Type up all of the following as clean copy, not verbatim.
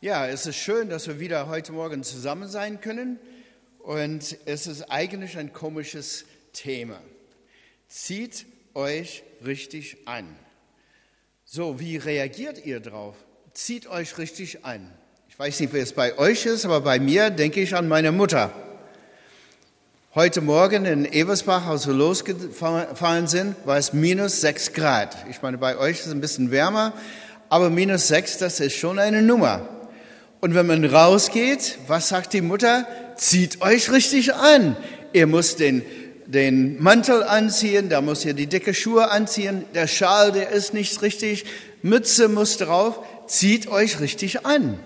Ja, es ist schön, dass wir wieder heute Morgen zusammen sein können. Und es ist eigentlich ein komisches Thema. Zieht euch richtig an. So, wie reagiert ihr drauf? Zieht euch richtig an. Ich weiß nicht, wie es bei euch ist, aber bei mir denke ich an meine Mutter. Heute Morgen in Eversbach, als wir losgefahren sind, war es -6 Grad. Ich meine, bei euch ist es ein bisschen wärmer, aber -6, das ist schon eine Nummer. Und wenn man rausgeht, was sagt die Mutter? Zieht euch richtig an. Ihr müsst den Mantel anziehen, da muss ihr die dicke Schuhe anziehen, der Schal, der ist nicht richtig, Mütze muss drauf, zieht euch richtig an.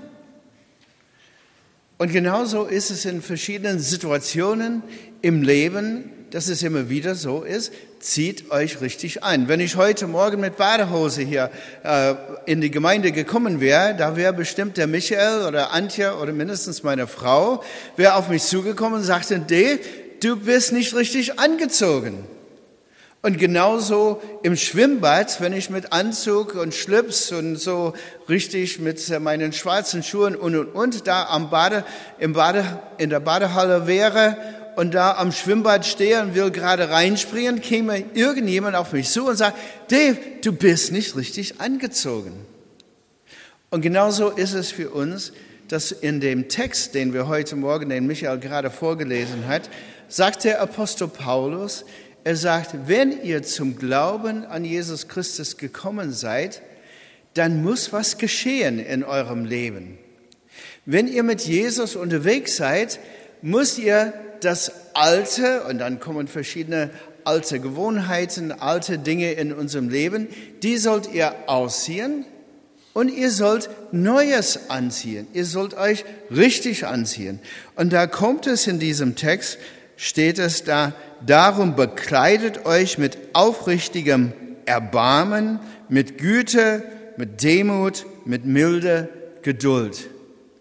Und genauso ist es in verschiedenen Situationen im Leben, dass es immer wieder so ist, zieht euch richtig an. Wenn ich heute Morgen mit Badehose hier in die Gemeinde gekommen wäre, da wäre bestimmt der Michael oder Antje oder mindestens meine Frau, wäre auf mich zugekommen und sagte, Dave, du bist nicht richtig angezogen. Und genauso im Schwimmbad, wenn ich mit Anzug und Schlips und so richtig mit meinen schwarzen Schuhen und da in der Badehalle wäre und da am Schwimmbad stehe und will gerade reinspringen, käme irgendjemand auf mich zu und sagt, Dave, du bist nicht richtig angezogen. Und genauso ist es für uns, dass in dem Text, den wir heute Morgen, den Michael gerade vorgelesen hat, sagt der Apostel Paulus, er sagt, wenn ihr zum Glauben an Jesus Christus gekommen seid, dann muss was geschehen in eurem Leben. Wenn ihr mit Jesus unterwegs seid, müsst ihr das Alte, und dann kommen verschiedene alte Gewohnheiten, alte Dinge in unserem Leben, die sollt ihr ausziehen und ihr sollt Neues anziehen. Ihr sollt euch richtig anziehen. Und da kommt es in diesem Text, steht es da, darum bekleidet euch mit aufrichtigem Erbarmen, mit Güte, mit Demut, mit Milde, Geduld.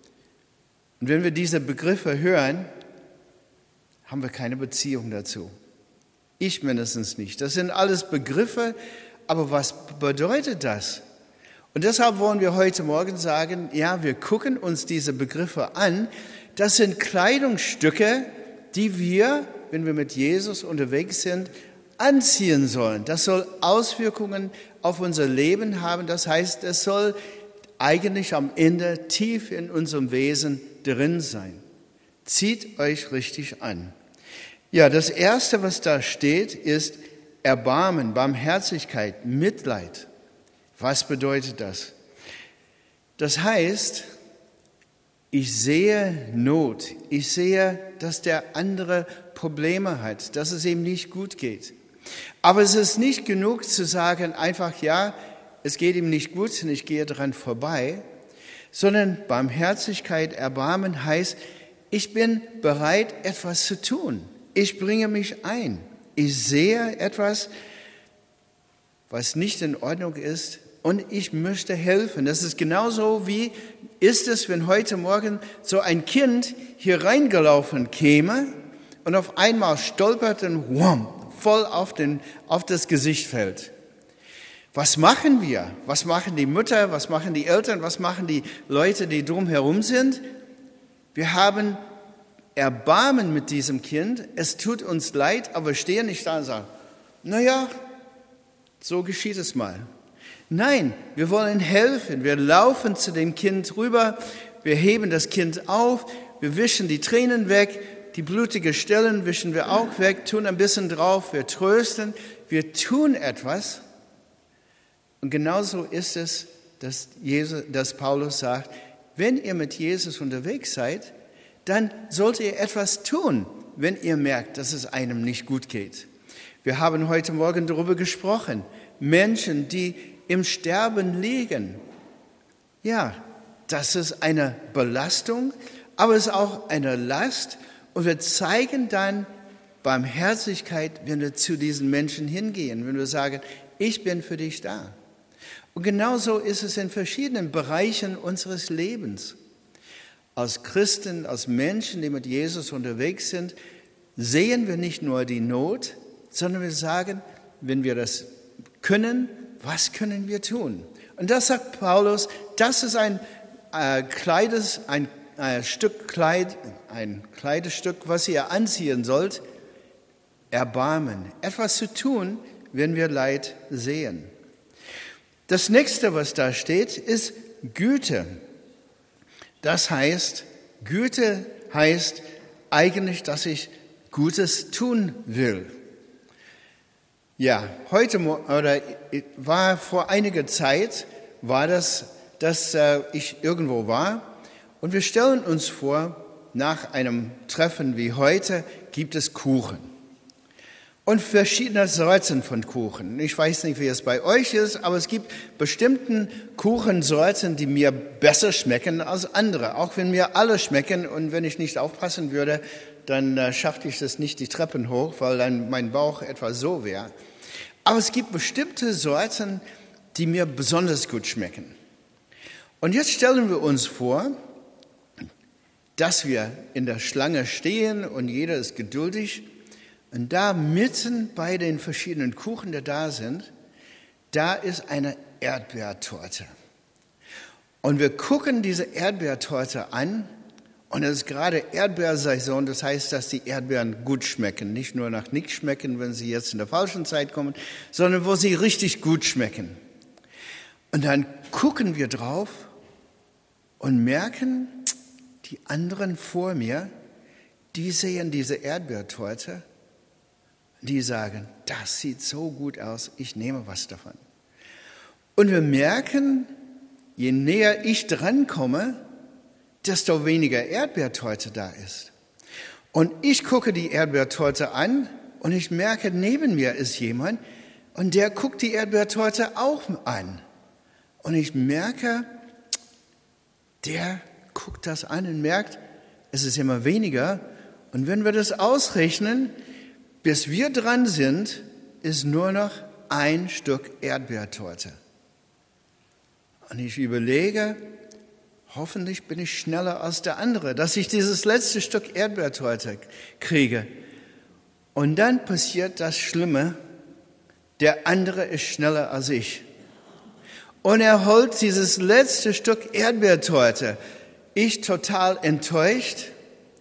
Und wenn wir diese Begriffe hören, haben wir keine Beziehung dazu. Ich mindestens nicht. Das sind alles Begriffe, aber was bedeutet das? Und deshalb wollen wir heute Morgen sagen, ja, wir gucken uns diese Begriffe an. Das sind Kleidungsstücke, die wir, wenn wir mit Jesus unterwegs sind, anziehen sollen. Das soll Auswirkungen auf unser Leben haben. Das heißt, es soll eigentlich am Ende tief in unserem Wesen drin sein. Zieht euch richtig an. Ja, das Erste, was da steht, ist Erbarmen, Barmherzigkeit, Mitleid. Was bedeutet das? Das heißt, ich sehe Not. Ich sehe, dass der andere Probleme hat, dass es ihm nicht gut geht. Aber es ist nicht genug zu sagen, einfach, ja, es geht ihm nicht gut und ich gehe daran vorbei, sondern Barmherzigkeit, Erbarmen heißt, ich bin bereit, etwas zu tun. Ich bringe mich ein. Ich sehe etwas, was nicht in Ordnung ist und ich möchte helfen. Das ist genauso wie ist es, wenn heute Morgen so ein Kind hier reingelaufen käme und auf einmal stolpert und wham, voll auf das Gesicht fällt. Was machen wir? Was machen die Mütter? Was machen die Eltern? Was machen die Leute, die drumherum sind? Wir haben Erbarmen mit diesem Kind. Es tut uns leid, aber wir stehen nicht da und sagen, naja, so geschieht es mal. Nein, wir wollen helfen. Wir laufen zu dem Kind rüber. Wir heben das Kind auf. Wir wischen die Tränen weg. Die blutigen Stellen wischen wir auch weg, tun ein bisschen drauf. Wir trösten. Wir tun etwas. Und genauso ist es, dass Paulus sagt, wenn ihr mit Jesus unterwegs seid, dann sollt ihr etwas tun, wenn ihr merkt, dass es einem nicht gut geht. Wir haben heute Morgen darüber gesprochen. Menschen, die im Sterben liegen. Ja, das ist eine Belastung, aber es ist auch eine Last. Und wir zeigen dann Barmherzigkeit, wenn wir zu diesen Menschen hingehen, wenn wir sagen, ich bin für dich da. Und genauso ist es in verschiedenen Bereichen unseres Lebens. Als Christen, als Menschen, die mit Jesus unterwegs sind, sehen wir nicht nur die Not, sondern wir sagen, wenn wir das können, was können wir tun? Und das sagt Paulus, das ist ein ein Kleidestück, was ihr anziehen sollt, Erbarmen. Etwas zu tun, wenn wir Leid sehen. Das nächste, was da steht, ist Güte. Das heißt, Güte heißt eigentlich, dass ich Gutes tun will. Ja, vor einiger Zeit war das, dass ich irgendwo war und wir stellen uns vor, nach einem Treffen wie heute gibt es Kuchen. Und verschiedene Sorten von Kuchen. Ich weiß nicht, wie es bei euch ist, aber es gibt bestimmte Kuchensorten, die mir besser schmecken als andere. Auch wenn mir alle schmecken und wenn ich nicht aufpassen würde, dann schaffte ich das nicht die Treppen hoch, weil dann mein Bauch etwa so wäre. Aber es gibt bestimmte Sorten, die mir besonders gut schmecken. Und jetzt stellen wir uns vor, dass wir in der Schlange stehen und jeder ist geduldig. Und da mitten bei den verschiedenen Kuchen, die da sind, da ist eine Erdbeertorte. Und wir gucken diese Erdbeertorte an und es ist gerade Erdbeersaison, das heißt, dass die Erdbeeren gut schmecken. Nicht nur nach nichts schmecken, wenn sie jetzt in der falschen Zeit kommen, sondern wo sie richtig gut schmecken. Und dann gucken wir drauf und merken, die anderen vor mir, die sehen diese Erdbeertorte, die sagen, das sieht so gut aus, ich nehme was davon. Und wir merken, je näher ich drankomme, desto weniger Erdbeertorte da ist. Und ich gucke die Erdbeertorte an und ich merke, neben mir ist jemand und der guckt die Erdbeertorte auch an. Und ich merke, der guckt das an und merkt, es ist immer weniger. Und wenn wir das ausrechnen, bis wir dran sind, ist nur noch ein Stück Erdbeertorte. Und ich überlege, hoffentlich bin ich schneller als der andere, dass ich dieses letzte Stück Erdbeertorte kriege. Und dann passiert das Schlimme, der andere ist schneller als ich. Und er holt dieses letzte Stück Erdbeertorte. Ich total enttäuscht.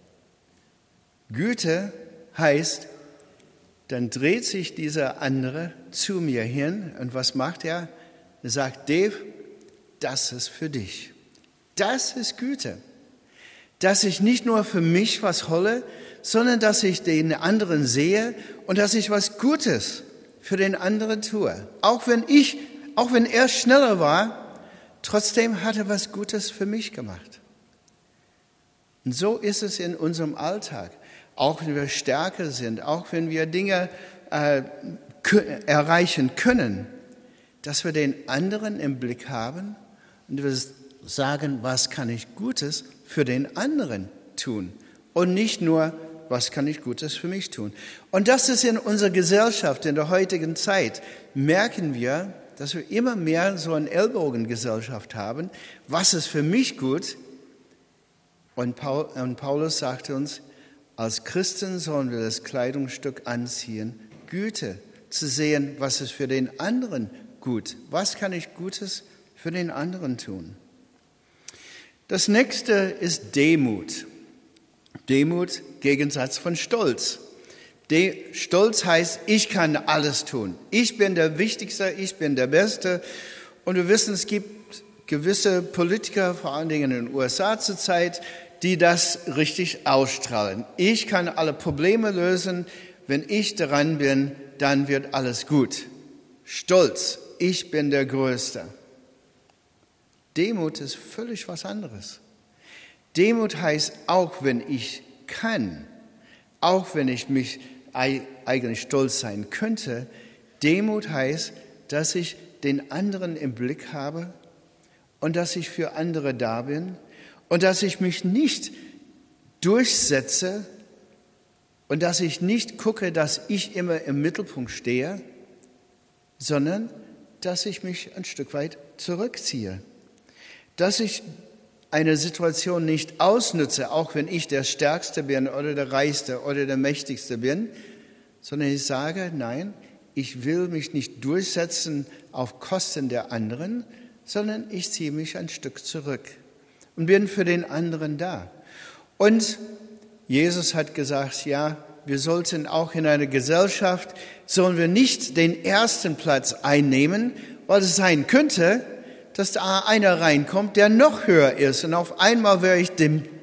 Güte heißt, dann dreht sich dieser andere zu mir hin und was macht er? Er sagt, Dave, das ist für dich. Das ist Güte. Dass ich nicht nur für mich was hole, sondern dass ich den anderen sehe und dass ich was Gutes für den anderen tue. Auch wenn er schneller war, trotzdem hat er was Gutes für mich gemacht. Und so ist es in unserem Alltag. Auch wenn wir stärker sind, auch wenn wir Dinge erreichen können, dass wir den anderen im Blick haben und wir sagen, was kann ich Gutes für den anderen tun? Und nicht nur, was kann ich Gutes für mich tun? Und das ist in unserer Gesellschaft, in der heutigen Zeit, merken wir, dass wir immer mehr so eine Ellbogengesellschaft haben. Was ist für mich gut? Und Paulus sagte uns, als Christen sollen wir das Kleidungsstück anziehen, Güte, zu sehen, was ist für den anderen gut. Was kann ich Gutes für den anderen tun? Das nächste ist Demut. Demut, Gegensatz von Stolz. Stolz heißt, ich kann alles tun. Ich bin der Wichtigste, ich bin der Beste. Und wir wissen, es gibt gewisse Politiker, vor allen Dingen in den USA zurzeit, die das richtig ausstrahlen. Ich kann alle Probleme lösen. Wenn ich dran bin, dann wird alles gut. Stolz, ich bin der Größte. Demut ist völlig was anderes. Demut heißt, auch wenn ich kann, auch wenn ich mich eigentlich stolz sein könnte, Demut heißt, dass ich den anderen im Blick habe und dass ich für andere da bin und dass ich mich nicht durchsetze und dass ich nicht gucke, dass ich immer im Mittelpunkt stehe, sondern dass ich mich ein Stück weit zurückziehe. Dass ich eine Situation nicht ausnutze, auch wenn ich der Stärkste bin oder der Reichste oder der Mächtigste bin, sondern ich sage, nein, ich will mich nicht durchsetzen auf Kosten der anderen, sondern ich ziehe mich ein Stück zurück. und bin für den anderen da. Und Jesus hat gesagt, ja, wir sollten auch in einer Gesellschaft, sollen wir nicht den ersten Platz einnehmen, weil es sein könnte, dass da einer reinkommt, der noch höher ist. Und auf einmal wäre ich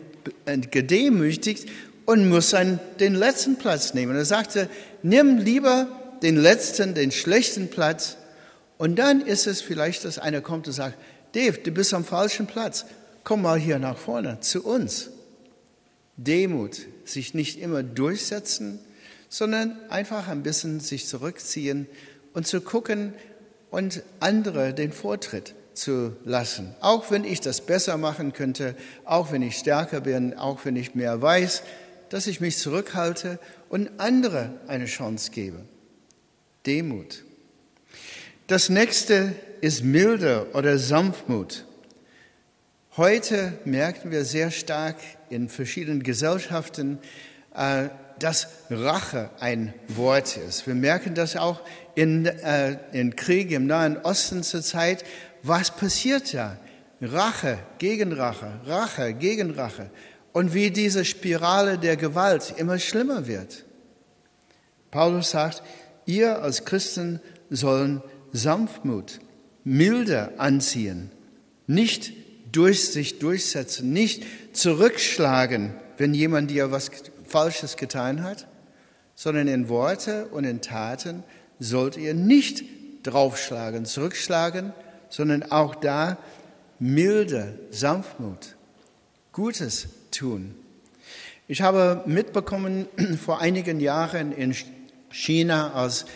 gedemütigt und muss den letzten Platz nehmen. Er sagte, nimm lieber den letzten, den schlechten Platz. Und dann ist es vielleicht, dass einer kommt und sagt, Dave, du bist am falschen Platz. Komm mal hier nach vorne zu uns. Demut, sich nicht immer durchsetzen, sondern einfach ein bisschen sich zurückziehen und zu gucken und andere den Vortritt zu lassen. Auch wenn ich das besser machen könnte, auch wenn ich stärker bin, auch wenn ich mehr weiß, dass ich mich zurückhalte und andere eine Chance gebe. Demut. Das nächste ist Milde oder Sanftmut. Heute merken wir sehr stark in verschiedenen Gesellschaften, dass Rache ein Wort ist. Wir merken das auch in Krieg im Nahen Osten zurzeit. Was passiert da? Rache gegen Rache, Rache gegen Rache. Und wie diese Spirale der Gewalt immer schlimmer wird. Paulus sagt, ihr als Christen sollen Sanftmut, Milde anziehen, nicht sich durchsetzen, nicht zurückschlagen, wenn jemand dir was Falsches getan hat, sondern in Worte und in Taten sollt ihr nicht draufschlagen, zurückschlagen, sondern auch da Milde, Sanftmut, Gutes tun. Ich habe mitbekommen vor einigen Jahren in China,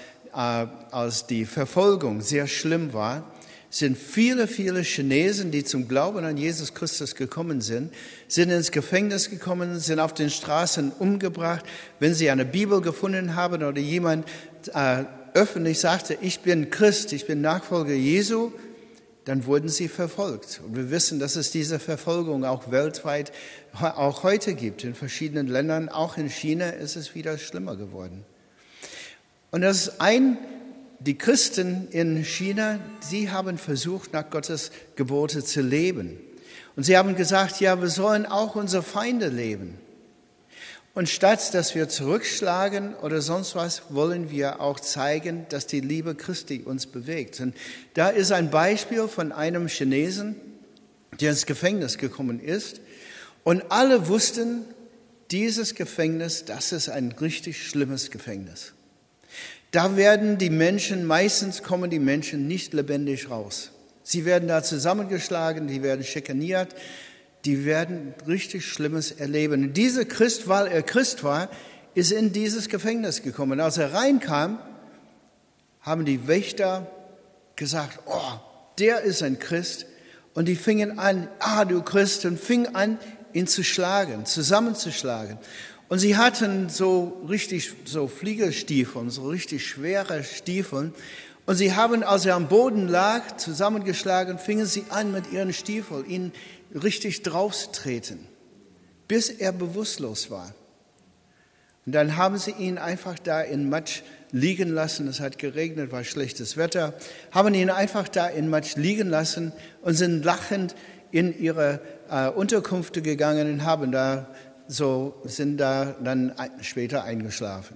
als die Verfolgung sehr schlimm war, sind viele Chinesen, die zum Glauben an Jesus Christus gekommen sind ins Gefängnis gekommen, sind auf den Straßen umgebracht. Wenn sie eine Bibel gefunden haben oder jemand öffentlich sagte, ich bin Christ, ich bin Nachfolger Jesu, dann wurden sie verfolgt. Und wir wissen, dass es diese Verfolgung auch weltweit, auch heute gibt, in verschiedenen Ländern. Auch in China ist es wieder schlimmer geworden. Und das ist die Christen in China, sie haben versucht, nach Gottes Gebote zu leben. Und sie haben gesagt, ja, wir sollen auch unsere Feinde leben. Und statt, dass wir zurückschlagen oder sonst was, wollen wir auch zeigen, dass die Liebe Christi uns bewegt. Und da ist ein Beispiel von einem Chinesen, der ins Gefängnis gekommen ist. Und alle wussten, dieses Gefängnis, das ist ein richtig schlimmes Gefängnis. Da meistens kommen die Menschen nicht lebendig raus. Sie werden da zusammengeschlagen, die werden schikaniert, die werden richtig Schlimmes erleben. Und dieser Christ, weil er Christ war, ist in dieses Gefängnis gekommen. Als er reinkam, haben die Wächter gesagt, oh, der ist ein Christ. Und die fingen an, du Christ, und fingen an, ihn zu schlagen, zusammenzuschlagen. Und sie hatten so Fliegerstiefel, so richtig schwere Stiefel. Und sie haben, als er am Boden lag, zusammengeschlagen, fingen sie an, mit ihren Stiefeln ihn richtig draufzutreten, bis er bewusstlos war. Und dann haben sie ihn einfach da in Matsch liegen lassen. Es hat geregnet, war schlechtes Wetter. Haben ihn einfach da in Matsch liegen lassen und sind lachend in ihre Unterkünfte gegangen und sind da dann später eingeschlafen.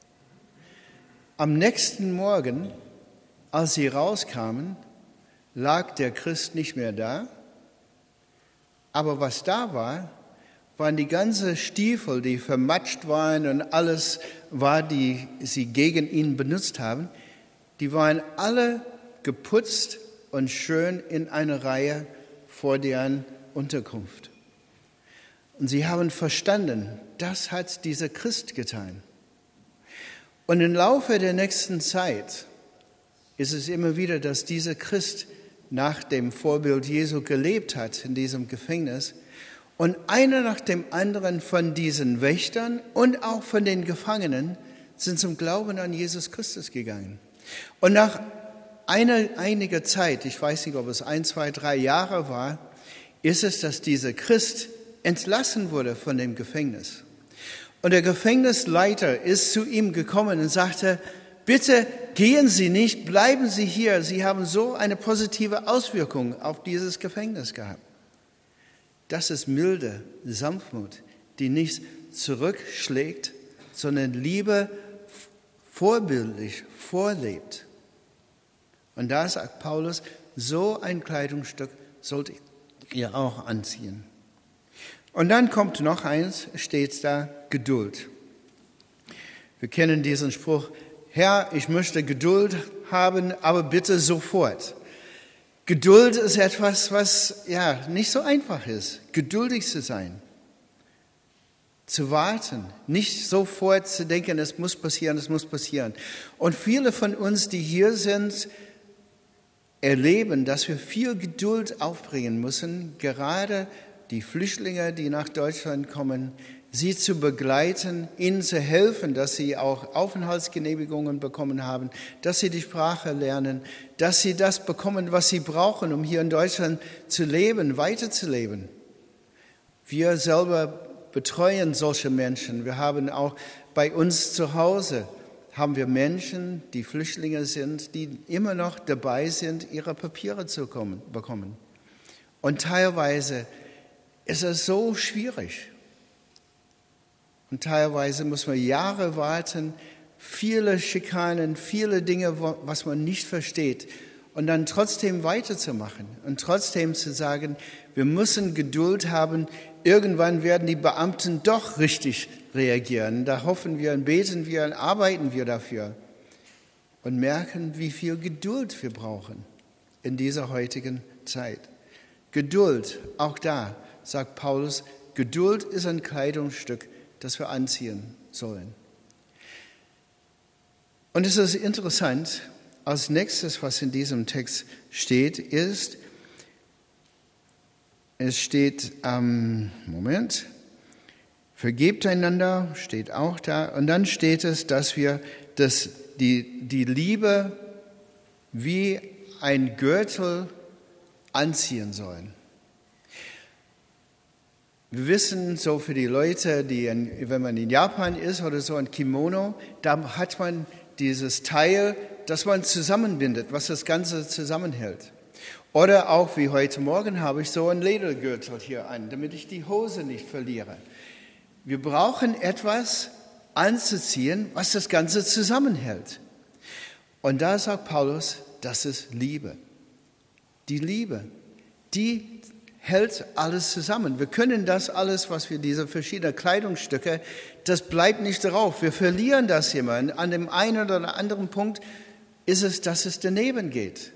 Am nächsten Morgen, als sie rauskamen, lag der Christ nicht mehr da. Aber was da war, waren die ganzen Stiefel, die vermatscht waren und alles war, die sie gegen ihn benutzt haben, die waren alle geputzt und schön in einer Reihe vor deren Unterkunft. Und sie haben verstanden, das hat dieser Christ getan. Und im Laufe der nächsten Zeit ist es immer wieder, dass dieser Christ nach dem Vorbild Jesu gelebt hat in diesem Gefängnis. Und einer nach dem anderen von diesen Wächtern und auch von den Gefangenen sind zum Glauben an Jesus Christus gegangen. Und nach einiger Zeit, ich weiß nicht, ob es 1, 2, 3 Jahre war, ist es, dass dieser Christ entlassen wurde von dem Gefängnis. Und der Gefängnisleiter ist zu ihm gekommen und sagte, bitte gehen Sie nicht, bleiben Sie hier. Sie haben so eine positive Auswirkung auf dieses Gefängnis gehabt. Das ist Milde, Sanftmut, die nicht zurückschlägt, sondern Liebe vorbildlich vorlebt. Und da sagt Paulus, so ein Kleidungsstück sollt ihr auch anziehen. Und dann kommt noch eins, steht da, Geduld. Wir kennen diesen Spruch, Herr, ich möchte Geduld haben, aber bitte sofort. Geduld ist etwas, was nicht so einfach ist, geduldig zu sein, zu warten, nicht sofort zu denken, es muss passieren, es muss passieren. Und viele von uns, die hier sind, erleben, dass wir viel Geduld aufbringen müssen, gerade die Flüchtlinge, die nach Deutschland kommen, sie zu begleiten, ihnen zu helfen, dass sie auch Aufenthaltsgenehmigungen bekommen haben, dass sie die Sprache lernen, dass sie das bekommen, was sie brauchen, um hier in Deutschland zu leben, weiterzuleben. Wir selber betreuen solche Menschen. Wir haben auch bei uns zu Hause haben wir Menschen, die Flüchtlinge sind, die immer noch dabei sind, ihre Papiere zu bekommen. Und teilweise ist es so schwierig. Und teilweise muss man Jahre warten, viele Schikanen, viele Dinge, was man nicht versteht. Und dann trotzdem weiterzumachen und trotzdem zu sagen, wir müssen Geduld haben. Irgendwann werden die Beamten doch richtig reagieren. Da hoffen wir und beten wir und arbeiten wir dafür. Und merken, wie viel Geduld wir brauchen in dieser heutigen Zeit. Geduld, auch da, sagt Paulus, Geduld ist ein Kleidungsstück, das wir anziehen sollen. Und es ist interessant, als nächstes, was in diesem Text steht, ist, es steht, vergebt einander, steht auch da. Und dann steht es, dass wir die Liebe wie ein Gürtel anziehen sollen. Wir wissen, so für die Leute, wenn man in Japan ist oder so, ein Kimono, da hat man dieses Teil, das man zusammenbindet, was das Ganze zusammenhält. Oder auch wie heute Morgen habe ich so einen Ledergürtel hier an, damit ich die Hose nicht verliere. Wir brauchen etwas anzuziehen, was das Ganze zusammenhält. Und da sagt Paulus, das ist Liebe. Die Liebe, die hält alles zusammen. Wir können das alles, was wir, diese verschiedenen Kleidungsstücke, das bleibt nicht drauf. Wir verlieren das immer. An dem einen oder anderen Punkt ist es, dass es daneben geht.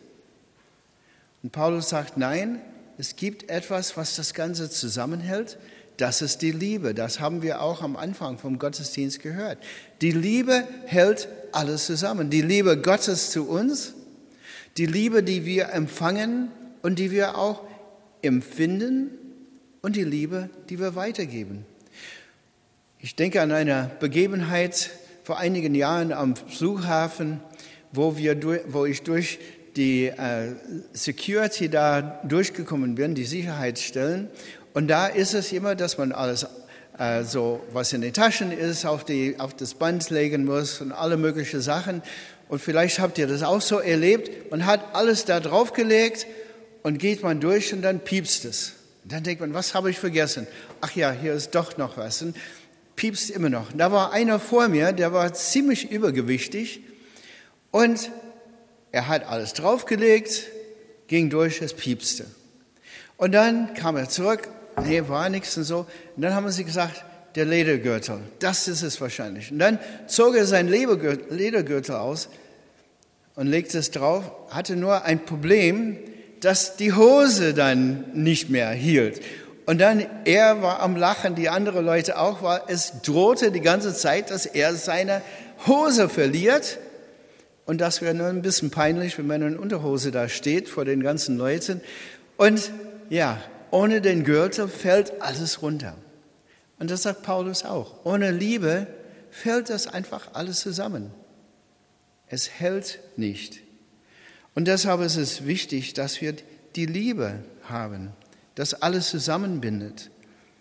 Und Paulus sagt, nein, es gibt etwas, was das Ganze zusammenhält. Das ist die Liebe. Das haben wir auch am Anfang vom Gottesdienst gehört. Die Liebe hält alles zusammen. Die Liebe Gottes zu uns, die Liebe, die wir empfangen und die wir auch empfinden und die Liebe, die wir weitergeben. Ich denke an eine Begebenheit vor einigen Jahren am Flughafen, wo ich durch die Security da durchgekommen bin, die Sicherheitsstellen. Und da ist es immer, dass man alles, so was in den Taschen ist, auf das Band legen muss und alle möglichen Sachen. Und vielleicht habt ihr das auch so erlebt. Man hat alles da draufgelegt und geht man durch und dann piepst es. Und dann denkt man, was habe ich vergessen? Ach ja, hier ist doch noch was. Und piepst immer noch. Und da war einer vor mir, der war ziemlich übergewichtig und er hat alles draufgelegt, ging durch, es piepste. Und dann kam er zurück, nee, war nichts und so. Und dann haben sie gesagt, der Ledergürtel, das ist es wahrscheinlich. Und dann zog er seinen Ledergürtel aus und legte es drauf, hatte nur ein Problem, dass die Hose dann nicht mehr hielt. Und dann, er war am Lachen, die anderen Leute auch, weil es drohte die ganze Zeit, dass er seine Hose verliert. Und das wäre nur ein bisschen peinlich, wenn man in Unterhose da steht vor den ganzen Leuten. Und ja, ohne den Gürtel fällt alles runter. Und das sagt Paulus auch. Ohne Liebe fällt das einfach alles zusammen. Es hält nicht. Und deshalb ist es wichtig, dass wir die Liebe haben, das alles zusammenbindet.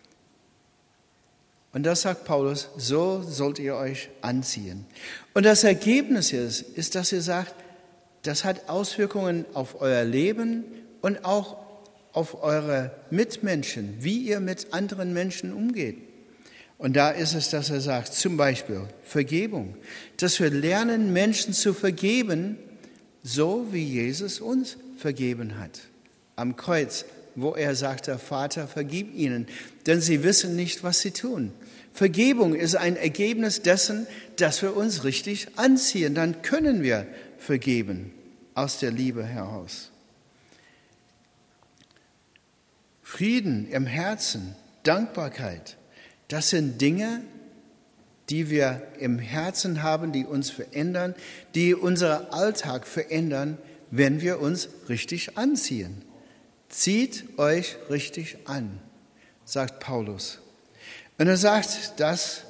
Und das sagt Paulus, so sollt ihr euch anziehen. Und das Ergebnis ist, dass ihr sagt, das hat Auswirkungen auf euer Leben und auch auf eure Mitmenschen, wie ihr mit anderen Menschen umgeht. Und da ist es, dass er sagt, zum Beispiel Vergebung, dass wir lernen, Menschen zu vergeben, so wie Jesus uns vergeben hat. Am Kreuz, wo er sagte, Vater, vergib ihnen, denn sie wissen nicht, was sie tun. Vergebung ist ein Ergebnis dessen, dass wir uns richtig anziehen. Dann können wir vergeben aus der Liebe heraus. Frieden im Herzen, Dankbarkeit, das sind Dinge, die wir im Herzen haben, die uns verändern, die unseren Alltag verändern, wenn wir uns richtig anziehen. Zieht euch richtig an, sagt Paulus. Und er sagt das,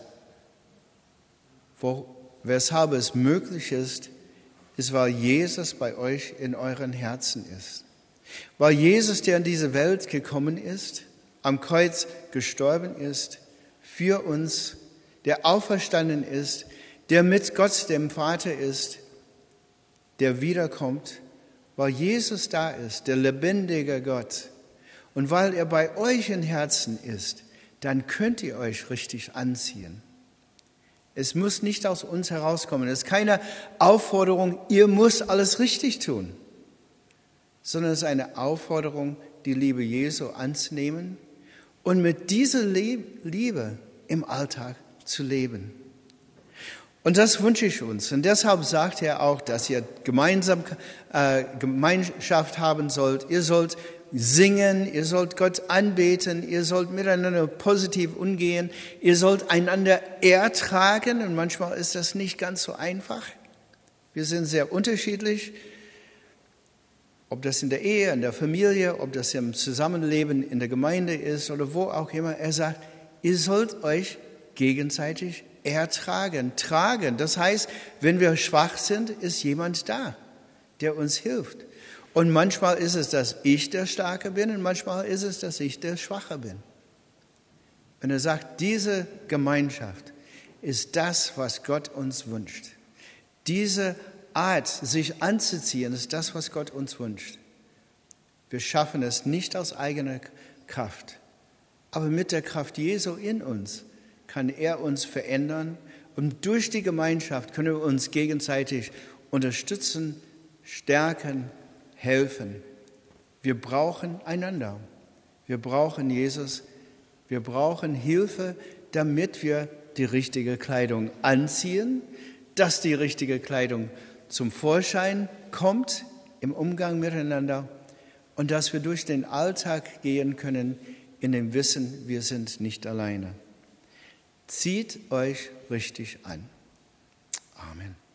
weshalb es möglich ist, weil Jesus bei euch in euren Herzen ist. Weil Jesus, der in diese Welt gekommen ist, am Kreuz gestorben ist, für uns, der auferstanden ist, der mit Gott, dem Vater ist, der wiederkommt, weil Jesus da ist, der lebendige Gott. Und weil er bei euch im Herzen ist, dann könnt ihr euch richtig anziehen. Es muss nicht aus uns herauskommen. Es ist keine Aufforderung, ihr müsst alles richtig tun, sondern es ist eine Aufforderung, die Liebe Jesu anzunehmen und mit dieser Liebe im Alltag zu leben. Und das wünsche ich uns. Und deshalb sagt er auch, dass ihr Gemeinschaft haben sollt. Ihr sollt singen, ihr sollt Gott anbeten, ihr sollt miteinander positiv umgehen, ihr sollt einander ertragen. Und manchmal ist das nicht ganz so einfach. Wir sind sehr unterschiedlich. Ob das in der Ehe, in der Familie, ob das im Zusammenleben in der Gemeinde ist oder wo auch immer. Er sagt, ihr sollt euch gegenseitig ertragen, tragen. Das heißt, wenn wir schwach sind, ist jemand da, der uns hilft. Und manchmal ist es, dass ich der Starke bin und manchmal ist es, dass ich der Schwache bin. Und er sagt, diese Gemeinschaft ist das, was Gott uns wünscht. Diese Art, sich anzuziehen, ist das, was Gott uns wünscht. Wir schaffen es nicht aus eigener Kraft. Aber mit der Kraft Jesu in uns kann er uns verändern. Und durch die Gemeinschaft können wir uns gegenseitig unterstützen, stärken, helfen. Wir brauchen einander. Wir brauchen Jesus. Wir brauchen Hilfe, damit wir die richtige Kleidung anziehen, dass die richtige Kleidung zum Vorschein kommt im Umgang miteinander und dass wir durch den Alltag gehen können in dem Wissen, wir sind nicht alleine. Zieht euch richtig an. Amen.